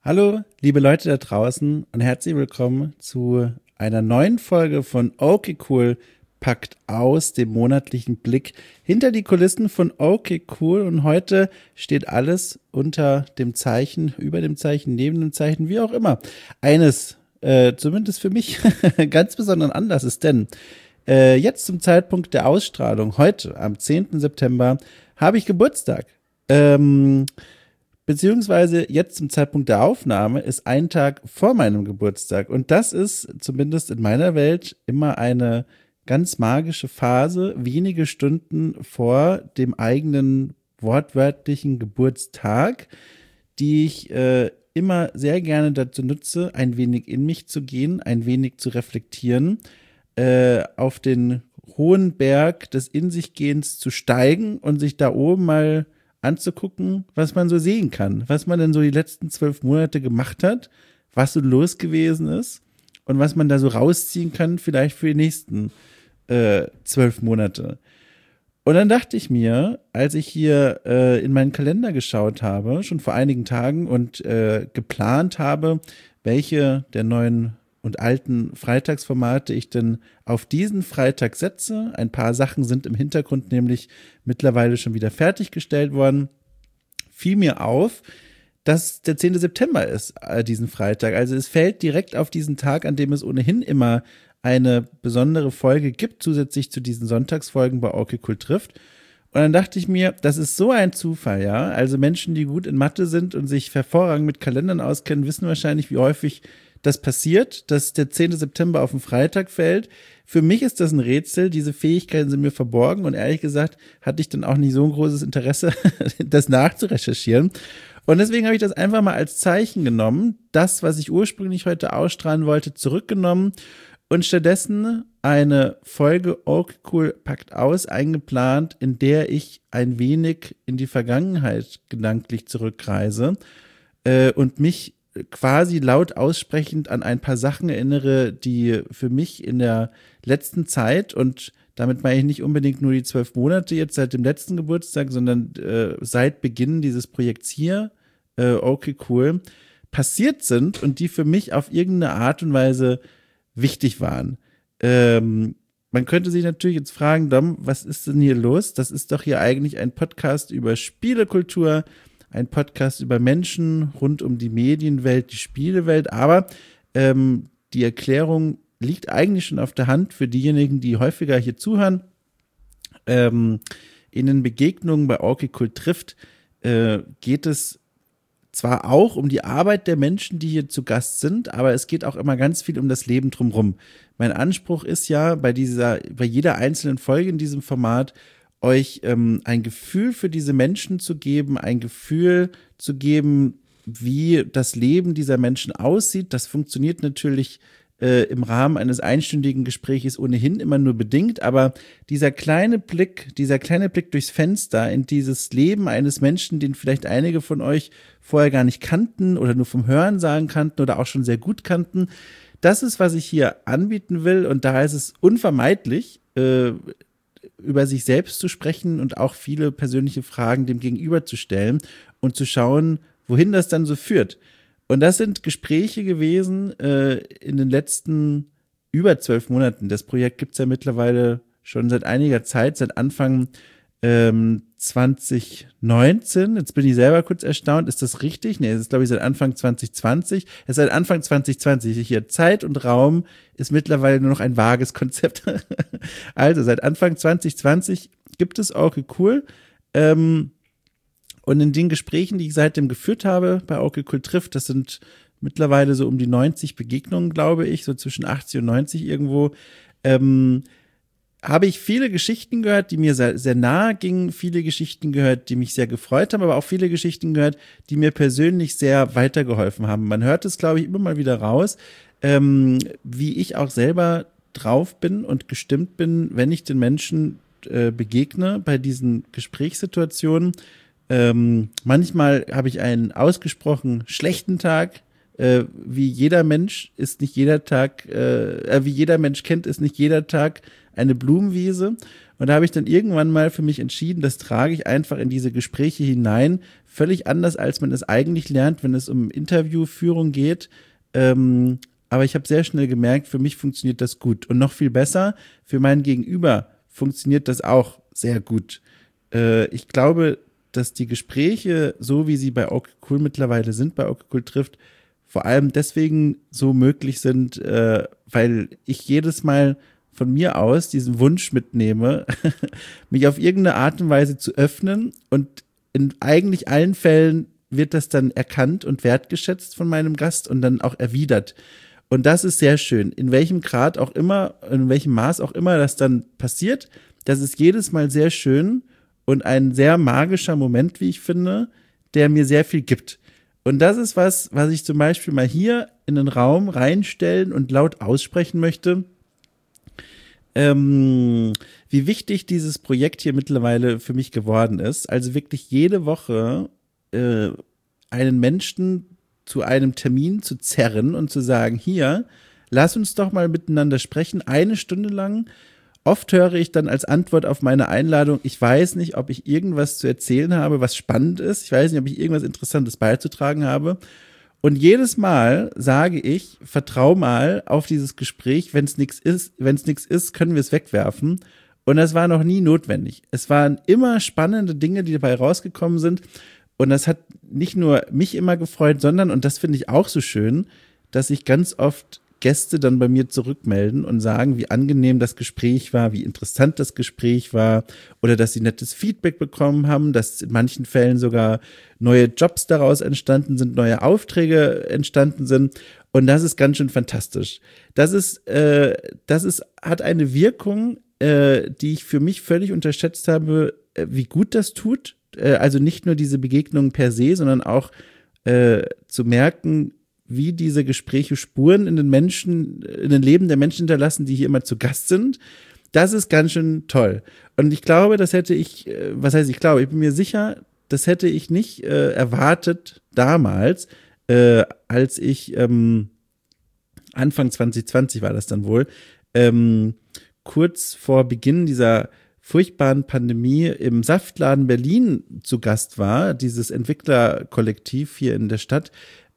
Hallo, liebe Leute da draußen und herzlich willkommen zu einer neuen Folge von Okay Cool packt aus, dem monatlichen Blick hinter die Kulissen von Okay Cool. Und heute steht alles unter dem Zeichen, über dem Zeichen, neben dem Zeichen, wie auch immer. Eines, zumindest für mich, ganz besonderen Anlasses, denn jetzt zum Zeitpunkt der Ausstrahlung, heute am 10. September, habe ich Geburtstag. Beziehungsweise jetzt zum Zeitpunkt der Aufnahme ist ein Tag vor meinem Geburtstag. Und das ist zumindest in meiner Welt immer eine ganz magische Phase, wenige Stunden vor dem eigenen wortwörtlichen Geburtstag, die ich immer sehr gerne dazu nutze, ein wenig in mich zu gehen, ein wenig zu reflektieren, auf den hohen Berg des In sich Gehens zu steigen und sich da oben mal anzugucken, was man so sehen kann, was man denn so die letzten 12 Monate gemacht hat, was so los gewesen ist und was man da so rausziehen kann, vielleicht für die nächsten 12 Monate. Und dann dachte ich mir, als ich hier in meinen Kalender geschaut habe, schon vor einigen Tagen und geplant habe, welche der neuen und alten Freitagsformate ich denn auf diesen Freitag setze. Ein paar Sachen sind im Hintergrund nämlich mittlerweile schon wieder fertiggestellt worden. Fiel mir auf, dass der 10. September ist, diesen Freitag. Also es fällt direkt auf diesen Tag, an dem es ohnehin immer eine besondere Folge gibt, zusätzlich zu diesen Sonntagsfolgen bei Okay Cool trifft. Und dann dachte ich mir, das ist so ein Zufall, ja. Also Menschen, die gut in Mathe sind und sich hervorragend mit Kalendern auskennen, wissen wahrscheinlich, wie häufig das passiert, dass der 10. September auf den Freitag fällt. Für mich ist das ein Rätsel. Diese Fähigkeiten sind mir verborgen und ehrlich gesagt hatte ich dann auch nicht so ein großes Interesse, das nachzurecherchieren. Und deswegen habe ich das einfach mal als Zeichen genommen, das, was ich ursprünglich heute ausstrahlen wollte, zurückgenommen und stattdessen eine Folge Okay Cool packt aus eingeplant, in der ich ein wenig in die Vergangenheit gedanklich zurückreise und mich quasi laut aussprechend an ein paar Sachen erinnere, die für mich in der letzten Zeit, und damit meine ich nicht unbedingt nur die 12 Monate jetzt seit dem letzten Geburtstag, sondern seit Beginn dieses Projekts hier, Okay Cool, passiert sind und die für mich auf irgendeine Art und Weise wichtig waren. Man könnte sich natürlich jetzt fragen, Dom, was ist denn hier los? Das ist doch hier eigentlich ein Podcast über Spielekultur, ein Podcast über Menschen rund um die Medienwelt, die Spielewelt, aber die Erklärung liegt eigentlich schon auf der Hand für diejenigen, die häufiger hier zuhören. In den Begegnungen bei Okay Cool trifft geht es zwar auch um die Arbeit der Menschen, die hier zu Gast sind, aber es geht auch immer ganz viel um das Leben drumherum. Mein Anspruch ist ja bei jeder einzelnen Folge in diesem Format, euch ein Gefühl für diese Menschen zu geben, ein Gefühl zu geben, wie das Leben dieser Menschen aussieht. Das funktioniert natürlich im Rahmen eines einstündigen Gesprächs ohnehin immer nur bedingt, aber dieser kleine Blick durchs Fenster in dieses Leben eines Menschen, den vielleicht einige von euch vorher gar nicht kannten oder nur vom Hörensagen kannten oder auch schon sehr gut kannten, das ist, was ich hier anbieten will, und da ist es unvermeidlich, über sich selbst zu sprechen und auch viele persönliche Fragen dem Gegenüber zu stellen und zu schauen, wohin das dann so führt. Und das sind Gespräche gewesen in den letzten über 12 Monaten. Das Projekt gibt's ja mittlerweile schon seit einiger Zeit, seit Anfang 2019. Jetzt bin ich selber kurz erstaunt. Ist das richtig? Nee, es ist, glaube ich, seit Anfang 2020. Es ist seit Anfang 2020. Hier Zeit und Raum ist mittlerweile nur noch ein vages Konzept. Also seit Anfang 2020 gibt es Okay Cool. Und in den Gesprächen, die ich seitdem geführt habe bei Okay Cool trifft, das sind mittlerweile so um die 90 Begegnungen, glaube ich, so zwischen 80 und 90 irgendwo, habe ich viele Geschichten gehört, die mir sehr, sehr nahe gingen, viele Geschichten gehört, die mich sehr gefreut haben, aber auch viele Geschichten gehört, die mir persönlich sehr weitergeholfen haben. Man hört es, glaube ich, immer mal wieder raus, wie ich auch selber drauf bin und gestimmt bin, wenn ich den Menschen begegne bei diesen Gesprächssituationen. Manchmal habe ich einen ausgesprochen schlechten Tag, wie jeder Mensch ist nicht jeder Tag, wie jeder Mensch kennt, ist nicht jeder Tag eine Blumenwiese. Und da habe ich dann irgendwann mal für mich entschieden, das trage ich einfach in diese Gespräche hinein, völlig anders, als man es eigentlich lernt, wenn es um Interviewführung geht. Aber ich habe sehr schnell gemerkt, für mich funktioniert das gut. Und noch viel besser, für mein Gegenüber funktioniert das auch sehr gut. Ich glaube, dass die Gespräche, so wie sie bei Okay Cool mittlerweile sind, bei Okay Cool trifft, vor allem deswegen so möglich sind, weil ich jedes Mal von mir aus diesen Wunsch mitnehme, mich auf irgendeine Art und Weise zu öffnen, und in eigentlich allen Fällen wird das dann erkannt und wertgeschätzt von meinem Gast und dann auch erwidert. Und das ist sehr schön. In welchem Grad auch immer, in welchem Maß auch immer das dann passiert, das ist jedes Mal sehr schön und ein sehr magischer Moment, wie ich finde, der mir sehr viel gibt. Und das ist was ich zum Beispiel mal hier in den Raum reinstellen und laut aussprechen möchte. Wie wichtig dieses Projekt hier mittlerweile für mich geworden ist. Also wirklich jede Woche einen Menschen zu einem Termin zu zerren und zu sagen, hier, lass uns doch mal miteinander sprechen, 1 Stunde lang. Oft höre ich dann als Antwort auf meine Einladung, ich weiß nicht, ob ich irgendwas zu erzählen habe, was spannend ist. Ich weiß nicht, ob ich irgendwas Interessantes beizutragen habe. Und jedes Mal sage ich, vertrau mal auf dieses Gespräch, wenn es nichts ist, können wir es wegwerfen. Und das war noch nie notwendig. Es waren immer spannende Dinge, die dabei rausgekommen sind. Und das hat nicht nur mich immer gefreut, sondern, und das finde ich auch so schön, dass sich ganz oft Gäste dann bei mir zurückmelden und sagen, wie angenehm das Gespräch war, wie interessant das Gespräch war, oder dass sie nettes Feedback bekommen haben, dass in manchen Fällen sogar neue Jobs daraus entstanden sind, neue Aufträge entstanden sind. Und das ist ganz schön fantastisch. Das hat eine Wirkung, die ich für mich völlig unterschätzt habe, wie gut das tut. Also nicht nur diese Begegnungen per se, sondern auch zu merken, wie diese Gespräche Spuren in den Leben der Menschen hinterlassen, die hier immer zu Gast sind. Das ist ganz schön toll. Und ich glaube, ich bin mir sicher, das hätte ich nicht erwartet damals, als ich Anfang 2020 war das dann wohl, kurz vor Beginn dieser furchtbaren Pandemie im Saftladen Berlin zu Gast war, dieses Entwicklerkollektiv hier in der Stadt,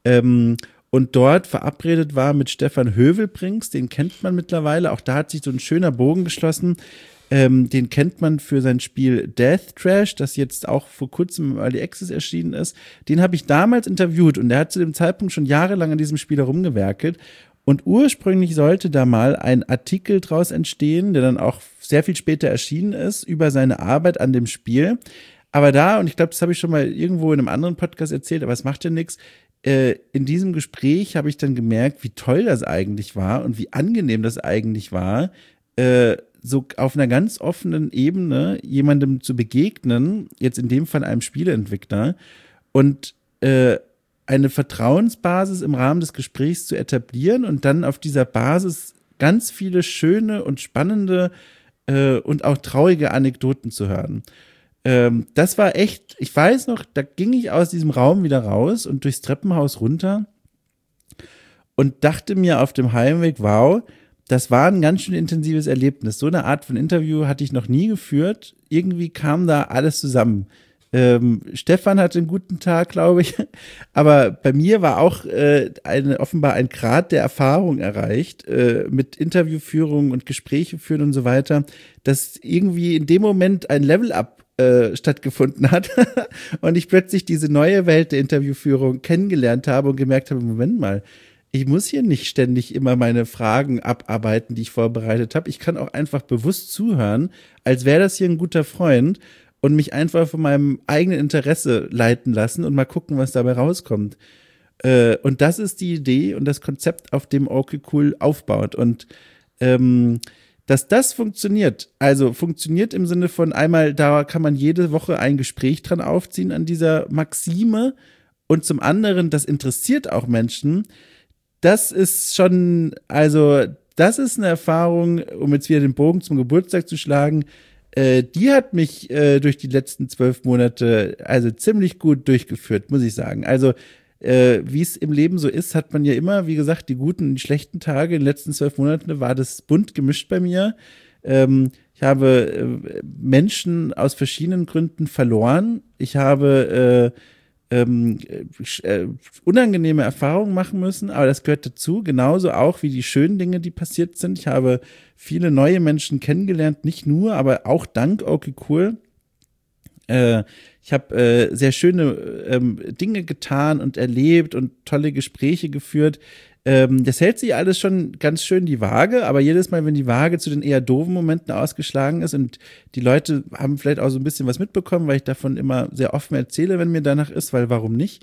und dort verabredet war mit Stefan Hövelbrings, den kennt man mittlerweile, auch da hat sich so ein schöner Bogen geschlossen, den kennt man für sein Spiel Death Trash, das jetzt auch vor kurzem im Early Access erschienen ist. Den habe ich damals interviewt und der hat zu dem Zeitpunkt schon jahrelang an diesem Spiel herumgewerkelt. Und ursprünglich sollte da mal ein Artikel draus entstehen, der dann auch sehr viel später erschienen ist, über seine Arbeit an dem Spiel. Aber da, und ich glaube, das habe ich schon mal irgendwo in einem anderen Podcast erzählt, aber es macht ja nichts, in diesem Gespräch habe ich dann gemerkt, wie toll das eigentlich war und wie angenehm das eigentlich war, so auf einer ganz offenen Ebene jemandem zu begegnen, jetzt in dem Fall einem Spieleentwickler, und eine Vertrauensbasis im Rahmen des Gesprächs zu etablieren und dann auf dieser Basis ganz viele schöne und spannende und auch traurige Anekdoten zu hören. Das war echt, ich weiß noch, da ging ich aus diesem Raum wieder raus und durchs Treppenhaus runter und dachte mir auf dem Heimweg, wow, das war ein ganz schön intensives Erlebnis. So eine Art von Interview hatte ich noch nie geführt. Irgendwie kam da alles zusammen. Stefan hatte einen guten Tag, glaube ich, aber bei mir war auch offenbar ein Grad der Erfahrung erreicht, mit Interviewführung und Gespräche führen und so weiter, dass irgendwie in dem Moment ein Level-Up stattgefunden hat und ich plötzlich diese neue Welt der Interviewführung kennengelernt habe und gemerkt habe, Moment mal, ich muss hier nicht ständig immer meine Fragen abarbeiten, die ich vorbereitet habe. Ich kann auch einfach bewusst zuhören, als wäre das hier ein guter Freund, und mich einfach von meinem eigenen Interesse leiten lassen und mal gucken, was dabei rauskommt. Und das ist die Idee und das Konzept, auf dem Okay Cool aufbaut. Und dass das funktioniert, also funktioniert im Sinne von einmal, da kann man jede Woche ein Gespräch dran aufziehen an dieser Maxime, und zum anderen, das interessiert auch Menschen. Das ist schon, also das ist eine Erfahrung, um jetzt wieder den Bogen zum Geburtstag zu schlagen, die hat mich durch die letzten 12 Monate also ziemlich gut durchgeführt, muss ich sagen. Also wie es im Leben so ist, hat man ja immer, wie gesagt, die guten und die schlechten Tage. In den letzten 12 Monaten war das bunt gemischt bei mir. Ich habe Menschen aus verschiedenen Gründen verloren. Ich habe unangenehme Erfahrungen machen müssen, aber das gehört dazu, genauso auch wie die schönen Dinge, die passiert sind. Ich habe viele neue Menschen kennengelernt, nicht nur, aber auch dank Okay Cool. Ich habe sehr schöne Dinge getan und erlebt und tolle Gespräche geführt. Das hält sich alles schon ganz schön die Waage, aber jedes Mal, wenn die Waage zu den eher doofen Momenten ausgeschlagen ist und die Leute haben vielleicht auch so ein bisschen was mitbekommen, weil ich davon immer sehr offen erzähle, wenn mir danach ist, weil warum nicht,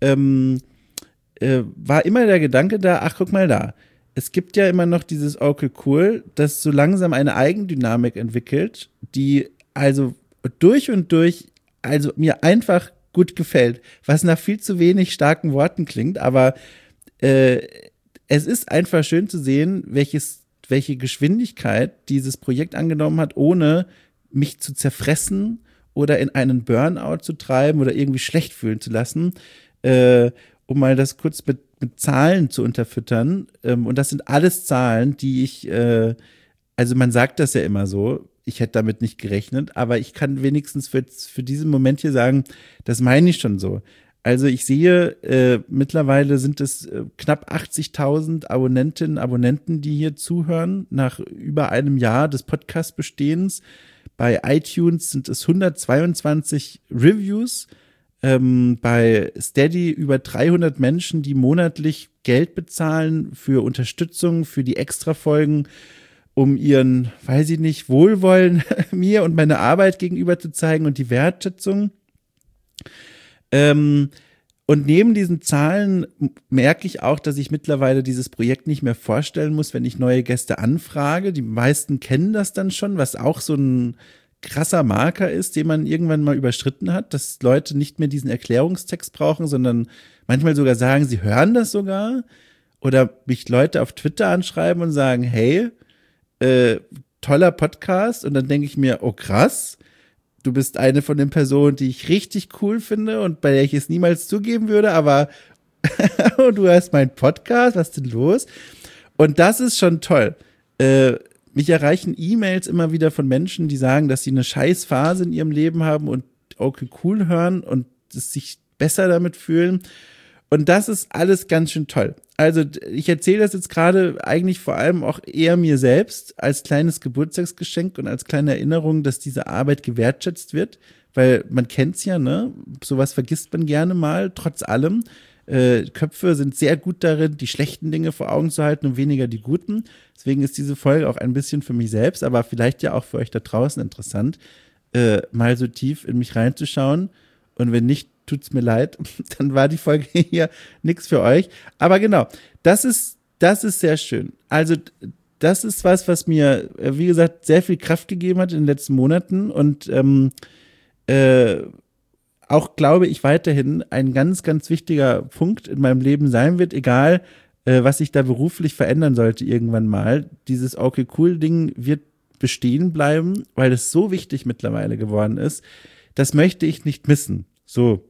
war immer der Gedanke da, ach, guck mal da. Es gibt ja immer noch dieses Okay Cool, das so langsam eine Eigendynamik entwickelt, die also durch und durch, also mir einfach gut gefällt, was nach viel zu wenig starken Worten klingt, aber es ist einfach schön zu sehen, welche Geschwindigkeit dieses Projekt angenommen hat, ohne mich zu zerfressen oder in einen Burnout zu treiben oder irgendwie schlecht fühlen zu lassen, um mal das kurz mit Zahlen zu unterfüttern. Und das sind alles Zahlen, die ich, also man sagt das ja immer so, ich hätte damit nicht gerechnet, aber ich kann wenigstens für diesen Moment hier sagen, das meine ich schon so. Also ich sehe, mittlerweile sind es knapp 80.000 Abonnentinnen, Abonnenten, die hier zuhören, nach über einem Jahr des Podcast-Bestehens. Bei iTunes sind es 122 Reviews, bei Steady über 300 Menschen, die monatlich Geld bezahlen für Unterstützung, für die Extra-Folgen, um ihren, weiß ich nicht, Wohlwollen mir und meiner Arbeit gegenüber zu zeigen und die Wertschätzung. Und neben diesen Zahlen merke ich auch, dass ich mittlerweile dieses Projekt nicht mehr vorstellen muss, wenn ich neue Gäste anfrage. Die meisten kennen das dann schon, was auch so ein krasser Marker ist, den man irgendwann mal überschritten hat, dass Leute nicht mehr diesen Erklärungstext brauchen, sondern manchmal sogar sagen, sie hören das sogar. Oder mich Leute auf Twitter anschreiben und sagen, hey, toller Podcast. Und dann denke ich mir, oh krass, du bist eine von den Personen, die ich richtig cool finde und bei der ich es niemals zugeben würde, aber du hörst meinen Podcast, was ist denn los? Und das ist schon toll. Mich erreichen E-Mails immer wieder von Menschen, die sagen, dass sie eine scheiß Phase in ihrem Leben haben und Okay Cool hören und sich besser damit fühlen. Und das ist alles ganz schön toll. Also ich erzähle das jetzt gerade eigentlich vor allem auch eher mir selbst als kleines Geburtstagsgeschenk und als kleine Erinnerung, dass diese Arbeit gewertschätzt wird, weil man kennt's ja, ne? Sowas vergisst man gerne mal, trotz allem. Köpfe sind sehr gut darin, die schlechten Dinge vor Augen zu halten und weniger die guten. Deswegen ist diese Folge auch ein bisschen für mich selbst, aber vielleicht ja auch für euch da draußen interessant, mal so tief in mich reinzuschauen. Und wenn nicht, tut's mir leid, dann war die Folge hier nix für euch. Aber genau, das ist sehr schön. Also das ist was mir, wie gesagt, sehr viel Kraft gegeben hat in den letzten Monaten und auch, glaube ich, weiterhin ein ganz, ganz wichtiger Punkt in meinem Leben sein wird, egal was sich da beruflich verändern sollte irgendwann mal. Dieses Okay Cool Ding wird bestehen bleiben, weil es so wichtig mittlerweile geworden ist. Das möchte ich nicht missen. So.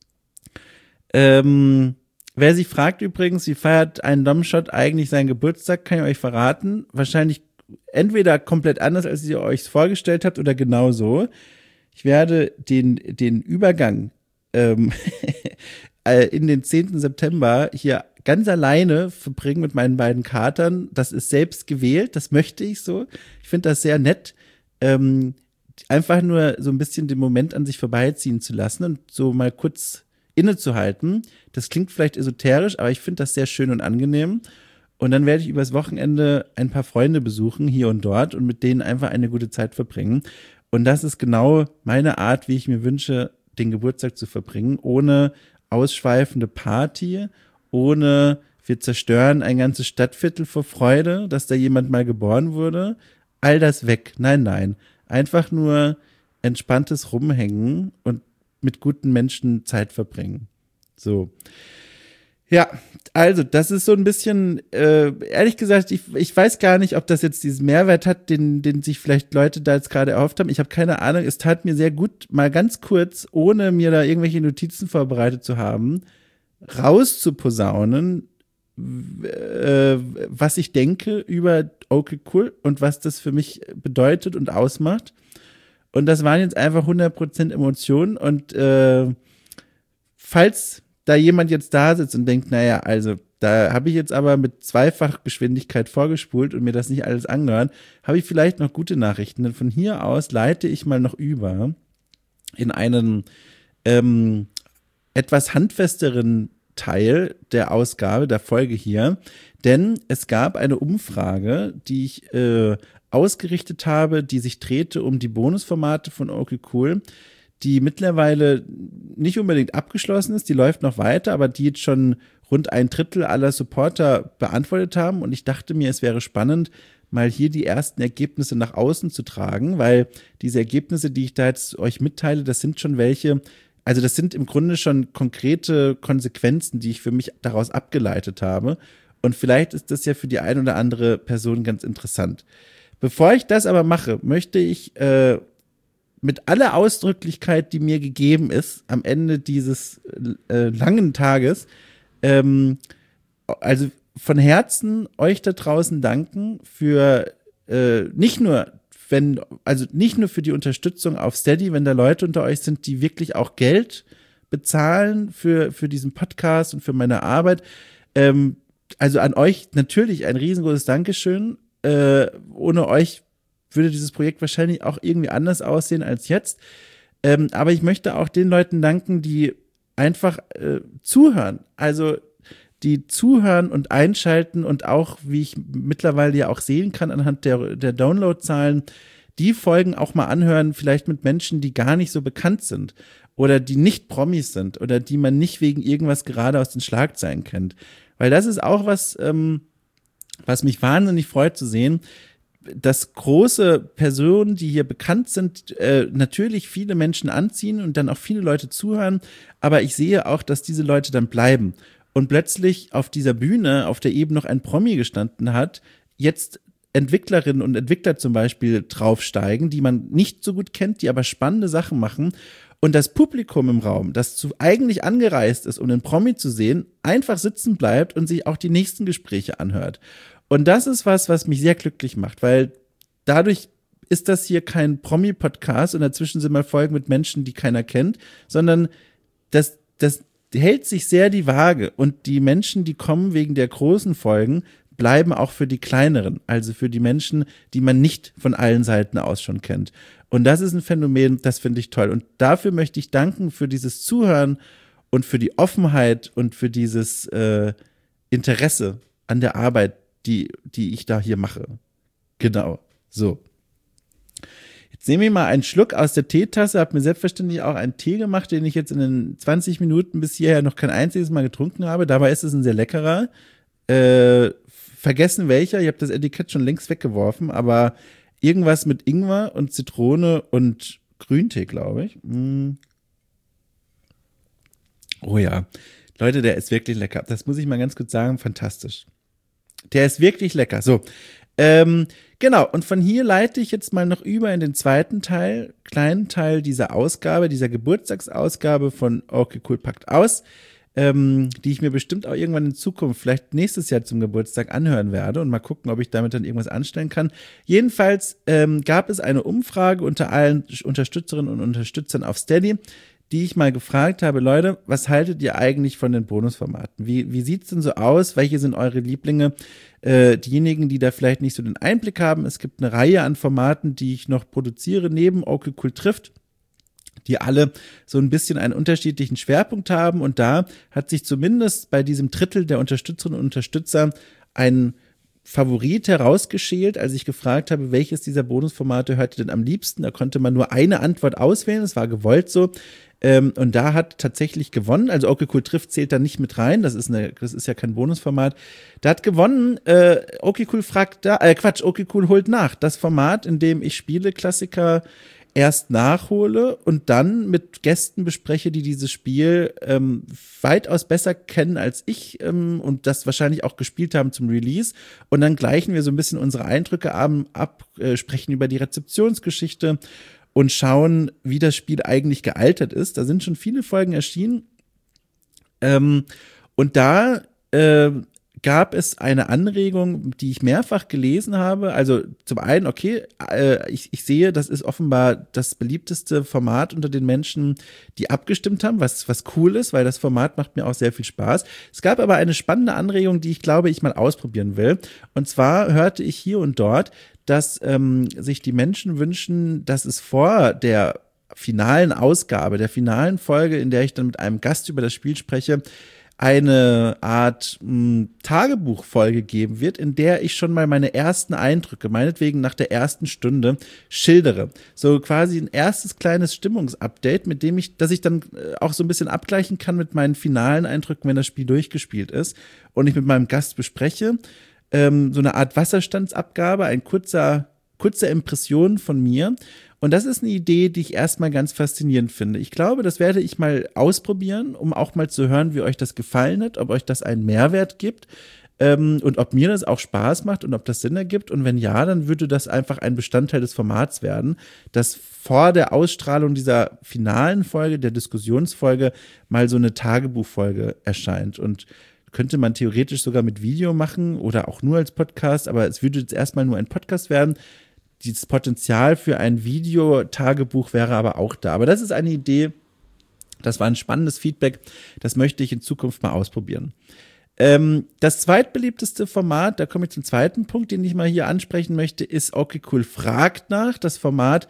Wer sich fragt übrigens, wie feiert ein Domshot eigentlich seinen Geburtstag, kann ich euch verraten. Wahrscheinlich entweder komplett anders, als ihr euch vorgestellt habt, oder genau so. Ich werde den Übergang in den 10. September hier ganz alleine verbringen mit meinen beiden Katern. Das ist selbst gewählt, das möchte ich so. Ich finde das sehr nett, einfach nur so ein bisschen den Moment an sich vorbeiziehen zu lassen und so mal kurz innezuhalten. Das klingt vielleicht esoterisch, aber ich finde das sehr schön und angenehm. Und dann werde ich übers Wochenende ein paar Freunde besuchen, hier und dort, und mit denen einfach eine gute Zeit verbringen. Und das ist genau meine Art, wie ich mir wünsche, den Geburtstag zu verbringen, ohne ausschweifende Party, ohne wir zerstören ein ganzes Stadtviertel vor Freude, dass da jemand mal geboren wurde. All das weg. Nein, nein. Einfach nur entspanntes Rumhängen und mit guten Menschen Zeit verbringen. So. Ja, also das ist so ein bisschen, ehrlich gesagt, ich weiß gar nicht, ob das jetzt diesen Mehrwert hat, den sich vielleicht Leute da jetzt gerade erhofft haben. Ich habe keine Ahnung. Es tat mir sehr gut, mal ganz kurz, ohne mir da irgendwelche Notizen vorbereitet zu haben, rauszuposaunen, was ich denke über okay, cool und was das für mich bedeutet und ausmacht. Und das waren jetzt einfach 100% Emotionen. Und falls da jemand jetzt da sitzt und denkt, naja, also da habe ich jetzt aber mit Zweifachgeschwindigkeit vorgespult und mir das nicht alles angehört, habe ich vielleicht noch gute Nachrichten. Denn von hier aus leite ich mal noch über in einen etwas handfesteren Teil der Ausgabe, der Folge hier. Denn es gab eine Umfrage, die ich ausgerichtet habe, die sich drehte um die Bonusformate von okay cool, die mittlerweile nicht unbedingt abgeschlossen ist, die läuft noch weiter, aber die jetzt schon rund 1/3 aller Supporter beantwortet haben. Und ich dachte mir, es wäre spannend, mal hier die ersten Ergebnisse nach außen zu tragen, weil diese Ergebnisse, die ich da jetzt euch mitteile, das sind schon welche, also das sind im Grunde schon konkrete Konsequenzen, die ich für mich daraus abgeleitet habe. Und vielleicht ist das ja für die eine oder andere Person ganz interessant. Bevor ich das aber mache, möchte ich mit aller Ausdrücklichkeit, die mir gegeben ist, am Ende dieses langen Tages, also von Herzen euch da draußen danken für nicht nur für die Unterstützung auf Steady, wenn da Leute unter euch sind, die wirklich auch Geld bezahlen für diesen Podcast und für meine Arbeit. Also an euch natürlich ein riesengroßes Dankeschön. Ohne euch würde dieses Projekt wahrscheinlich auch irgendwie anders aussehen als jetzt. Aber ich möchte auch den Leuten danken, die einfach zuhören. Also die zuhören und einschalten und auch, wie ich mittlerweile ja auch sehen kann anhand der Downloadzahlen, die Folgen auch mal anhören, vielleicht mit Menschen, die gar nicht so bekannt sind oder die nicht Promis sind oder die man nicht wegen irgendwas gerade aus den Schlagzeilen kennt. Weil das ist auch was, was mich wahnsinnig freut zu sehen, dass große Personen, die hier bekannt sind, natürlich viele Menschen anziehen und dann auch viele Leute zuhören, aber ich sehe auch, dass diese Leute dann bleiben und plötzlich auf dieser Bühne, auf der eben noch ein Promi gestanden hat, jetzt Entwicklerinnen und Entwickler zum Beispiel draufsteigen, die man nicht so gut kennt, die aber spannende Sachen machen und das Publikum im Raum, das eigentlich angereist ist, um den Promi zu sehen, einfach sitzen bleibt und sich auch die nächsten Gespräche anhört. Und das ist was mich sehr glücklich macht, weil dadurch ist das hier kein Promi-Podcast und dazwischen sind mal Folgen mit Menschen, die keiner kennt, sondern das hält sich sehr die Waage und die Menschen, die kommen wegen der großen Folgen, bleiben auch für die kleineren, also für die Menschen, die man nicht von allen Seiten aus schon kennt. Und das ist ein Phänomen, das finde ich toll. Und dafür möchte ich danken für dieses Zuhören und für die Offenheit und für dieses Interesse an der Arbeit, die ich da hier mache. Genau, so. Jetzt nehme ich mal einen Schluck aus der Teetasse, habe mir selbstverständlich auch einen Tee gemacht, den ich jetzt in den 20 Minuten bis hierher noch kein einziges Mal getrunken habe. Dabei ist es ein sehr leckerer. Vergessen welcher, ich habe das Etikett schon längst weggeworfen, aber irgendwas mit Ingwer und Zitrone und Grüntee, glaube ich. Oh ja, Leute, der ist wirklich lecker. Das muss ich mal ganz kurz sagen, fantastisch. Der ist wirklich lecker. So, genau. Und von hier leite ich jetzt mal noch über in den zweiten Teil, kleinen Teil dieser Ausgabe, dieser Geburtstagsausgabe von Okay Cool packt aus, die ich mir bestimmt auch irgendwann in Zukunft, vielleicht nächstes Jahr zum Geburtstag anhören werde und mal gucken, ob ich damit dann irgendwas anstellen kann. Jedenfalls gab es eine Umfrage unter allen Unterstützerinnen und Unterstützern auf Steady, die ich mal gefragt habe, Leute, was haltet ihr eigentlich von den Bonusformaten? Wie sieht's denn so aus? Welche sind eure Lieblinge? Diejenigen, die da vielleicht nicht so den Einblick haben, es gibt eine Reihe an Formaten, die ich noch produziere, neben Okay Cool trifft, die alle so ein bisschen einen unterschiedlichen Schwerpunkt haben. Und da hat sich zumindest bei diesem Drittel der Unterstützerinnen und Unterstützer ein Favorit herausgeschält, als ich gefragt habe, welches dieser Bonusformate hört ihr denn am liebsten? Da konnte man nur eine Antwort auswählen, es war gewollt so. Und da hat tatsächlich gewonnen, also Okay Cool trifft zählt da nicht mit rein, das ist ja kein Bonusformat. Da hat gewonnen, Okay Cool Okay Cool holt nach. Das Format, in dem ich Spieleklassiker erst nachhole und dann mit Gästen bespreche, die dieses Spiel weitaus besser kennen als ich und das wahrscheinlich auch gespielt haben zum Release. Und dann gleichen wir so ein bisschen unsere Eindrücke ab, sprechen über die Rezeptionsgeschichte und schauen, wie das Spiel eigentlich gealtert ist. Da sind schon viele Folgen erschienen. Ähm, und da gab es eine Anregung, die ich mehrfach gelesen habe. Also zum einen, okay, ich sehe, das ist offenbar das beliebteste Format unter den Menschen, die abgestimmt haben, was cool ist, weil das Format macht mir auch sehr viel Spaß. Es gab aber eine spannende Anregung, die ich glaube, ich mal ausprobieren will. Und zwar hörte ich hier und dort, dass sich die Menschen wünschen, dass es vor der finalen Ausgabe, der finalen Folge, in der ich dann mit einem Gast über das Spiel spreche, eine Art Tagebuchfolge geben wird, in der ich schon mal meine ersten Eindrücke, meinetwegen nach der ersten Stunde, schildere. So quasi ein erstes kleines Stimmungsupdate, mit dem dass ich dann auch so ein bisschen abgleichen kann mit meinen finalen Eindrücken, wenn das Spiel durchgespielt ist und ich mit meinem Gast bespreche. So eine Art Wasserstandsabgabe, ein kurze Impression von mir. Und das ist eine Idee, die ich erstmal ganz faszinierend finde. Ich glaube, das werde ich mal ausprobieren, um auch mal zu hören, wie euch das gefallen hat, ob euch das einen Mehrwert gibt und ob mir das auch Spaß macht und ob das Sinn ergibt. Und wenn ja, dann würde das einfach ein Bestandteil des Formats werden, dass vor der Ausstrahlung dieser finalen Folge, der Diskussionsfolge, mal so eine Tagebuchfolge erscheint. Und könnte man theoretisch sogar mit Video machen oder auch nur als Podcast, aber es würde jetzt erstmal nur ein Podcast werden. Dieses Potenzial für ein Videotagebuch wäre aber auch da. Aber das ist eine Idee, das war ein spannendes Feedback, das möchte ich in Zukunft mal ausprobieren. Das zweitbeliebteste Format, da komme ich zum zweiten Punkt, den ich mal hier ansprechen möchte, ist Okay Cool fragt nach. Das Format,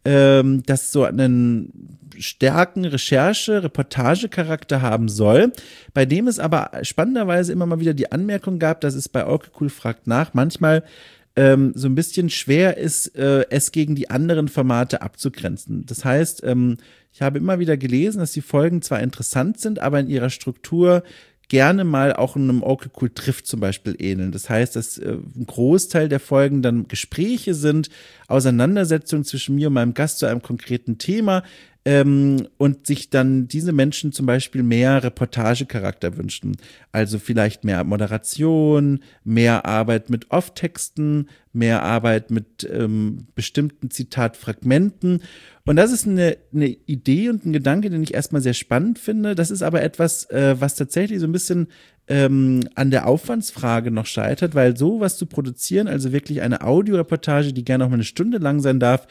das so einen starken Reportagecharakter haben soll, bei dem es aber spannenderweise immer mal wieder die Anmerkung gab, dass es bei Okay Cool fragt nach manchmal so ein bisschen schwer ist, es gegen die anderen Formate abzugrenzen. Das heißt, ich habe immer wieder gelesen, dass die Folgen zwar interessant sind, aber in ihrer Struktur gerne mal auch einem Okay Cool trifft zum Beispiel ähneln. Das heißt, dass ein Großteil der Folgen dann Gespräche sind, Auseinandersetzungen zwischen mir und meinem Gast zu einem konkreten Thema, und sich dann diese Menschen zum Beispiel mehr Reportagecharakter wünschen. Also vielleicht mehr Moderation, mehr Arbeit mit Off-Texten, mehr Arbeit mit bestimmten Zitatfragmenten. Und das ist eine Idee und ein Gedanke, den ich erstmal sehr spannend finde. Das ist aber etwas, was tatsächlich so ein bisschen an der Aufwandsfrage noch scheitert, weil sowas zu produzieren, also wirklich eine Audioreportage, die gerne auch mal eine Stunde lang sein darf,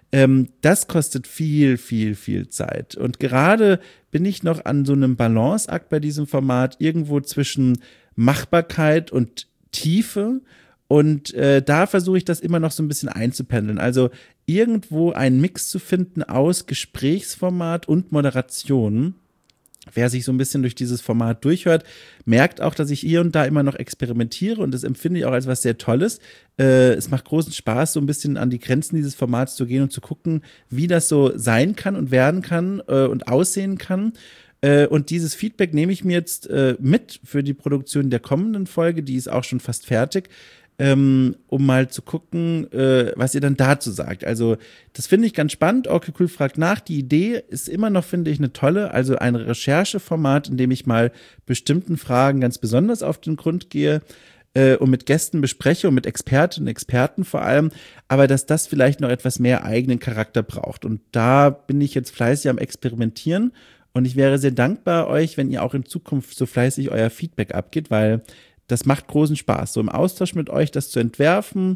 das kostet viel, viel, viel Zeit. Und gerade bin ich noch an so einem Balanceakt bei diesem Format irgendwo zwischen Machbarkeit und Tiefe. Und da versuche ich das immer noch so ein bisschen einzupendeln. Also irgendwo einen Mix zu finden aus Gesprächsformat und Moderation. Wer sich so ein bisschen durch dieses Format durchhört, merkt auch, dass ich hier und da immer noch experimentiere und das empfinde ich auch als was sehr Tolles. Es macht großen Spaß, so ein bisschen an die Grenzen dieses Formats zu gehen und zu gucken, wie das so sein kann und werden kann und aussehen kann. Und dieses Feedback nehme ich mir jetzt mit für die Produktion der kommenden Folge, die ist auch schon fast fertig. Um mal zu gucken, was ihr dann dazu sagt. Also das finde ich ganz spannend. Okay Cool fragt nach. Die Idee ist immer noch, finde ich, eine tolle. Also ein Rechercheformat, in dem ich mal bestimmten Fragen ganz besonders auf den Grund gehe und mit Gästen bespreche und mit Expertinnen und Experten vor allem. Aber dass das vielleicht noch etwas mehr eigenen Charakter braucht. Und da bin ich jetzt fleißig am Experimentieren. Und ich wäre sehr dankbar euch, wenn ihr auch in Zukunft so fleißig euer Feedback abgebt, weil das macht großen Spaß, so im Austausch mit euch das zu entwerfen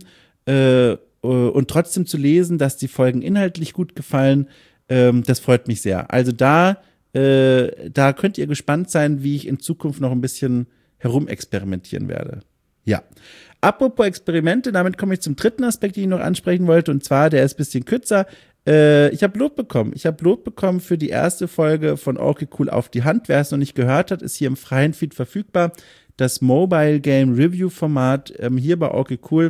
und trotzdem zu lesen, dass die Folgen inhaltlich gut gefallen. Das freut mich sehr. Also da könnt ihr gespannt sein, wie ich in Zukunft noch ein bisschen herumexperimentieren werde. Ja. Apropos Experimente, damit komme ich zum dritten Aspekt, den ich noch ansprechen wollte, und zwar, der ist ein bisschen kürzer. Ich habe Lob bekommen. Ich habe Lob bekommen für die erste Folge von Okay Cool auf die Hand. Wer es noch nicht gehört hat, ist hier im freien Feed verfügbar. Das Mobile Game Review Format hier bei Okay Cool,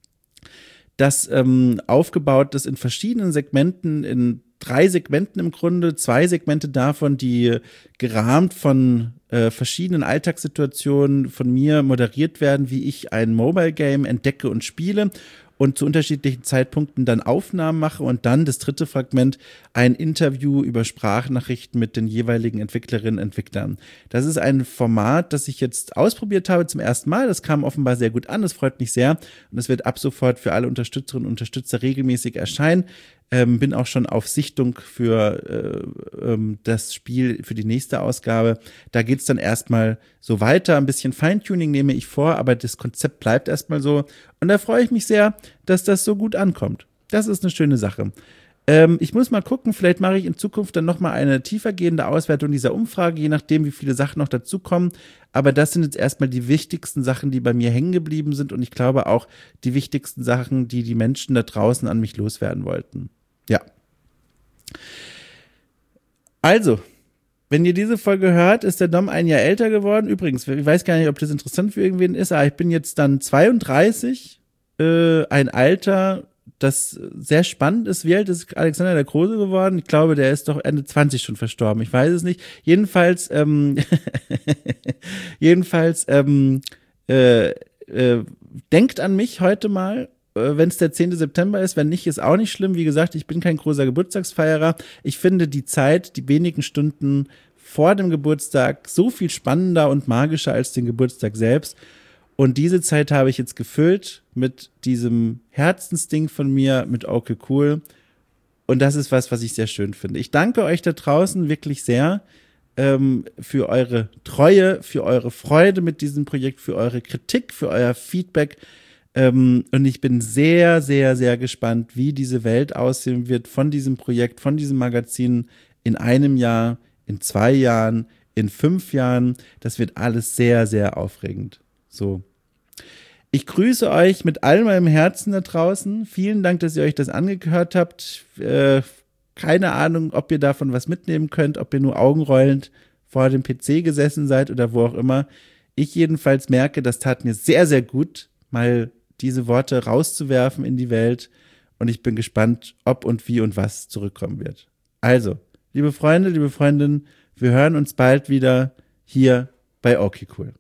das aufgebaut ist in verschiedenen Segmenten, in 3 Segmenten im Grunde, 2 Segmente davon, die gerahmt von verschiedenen Alltagssituationen von mir moderiert werden, wie ich ein Mobile Game entdecke und spiele und zu unterschiedlichen Zeitpunkten dann Aufnahmen mache und dann das dritte Fragment ein Interview über Sprachnachrichten mit den jeweiligen Entwicklerinnen und Entwicklern. Das ist ein Format, das ich jetzt ausprobiert habe zum ersten Mal. Das kam offenbar sehr gut an, das freut mich sehr und es wird ab sofort für alle Unterstützerinnen und Unterstützer regelmäßig erscheinen. Bin auch schon auf Sichtung für das Spiel, für die nächste Ausgabe. Da geht's dann erstmal so weiter. Ein bisschen Feintuning nehme ich vor, aber das Konzept bleibt erstmal so. Und da freue ich mich sehr, dass das so gut ankommt. Das ist eine schöne Sache. Ich muss mal gucken, vielleicht mache ich in Zukunft dann nochmal eine tiefergehende Auswertung dieser Umfrage, je nachdem, wie viele Sachen noch dazukommen. Aber das sind jetzt erstmal die wichtigsten Sachen, die bei mir hängen geblieben sind und ich glaube auch die wichtigsten Sachen, die die Menschen da draußen an mich loswerden wollten. Ja. Also, wenn ihr diese Folge hört, ist der Dom ein Jahr älter geworden. Übrigens, ich weiß gar nicht, ob das interessant für irgendwen ist, aber ich bin jetzt dann 32, ein Alter, das sehr spannend ist. Wie alt ist Alexander der Große geworden? Ich glaube, der ist doch Ende 20 schon verstorben. Ich weiß es nicht. Jedenfalls, denkt an mich heute mal, wenn es der 10. September ist. Wenn nicht, ist auch nicht schlimm. Wie gesagt, ich bin kein großer Geburtstagsfeierer. Ich finde die Zeit, die wenigen Stunden vor dem Geburtstag so viel spannender und magischer als den Geburtstag selbst. Und diese Zeit habe ich jetzt gefüllt mit diesem Herzensding von mir, mit Okay Cool. Und das ist was ich sehr schön finde. Ich danke euch da draußen wirklich sehr für eure Treue, für eure Freude mit diesem Projekt, für eure Kritik, für euer Feedback. Und ich bin sehr, sehr, sehr gespannt, wie diese Welt aussehen wird von diesem Projekt, von diesem Magazin in einem Jahr, in 2 Jahren, in 5 Jahren. Das wird alles sehr, sehr aufregend. So. Ich grüße euch mit all meinem Herzen da draußen. Vielen Dank, dass ihr euch das angehört habt. Keine Ahnung, ob ihr davon was mitnehmen könnt, ob ihr nur augenrollend vor dem PC gesessen seid oder wo auch immer. Ich jedenfalls merke, das tat mir sehr, sehr gut, mal diese Worte rauszuwerfen in die Welt. Und ich bin gespannt, ob und wie und was zurückkommen wird. Also, liebe Freunde, liebe Freundinnen, wir hören uns bald wieder hier bei Okay Cool.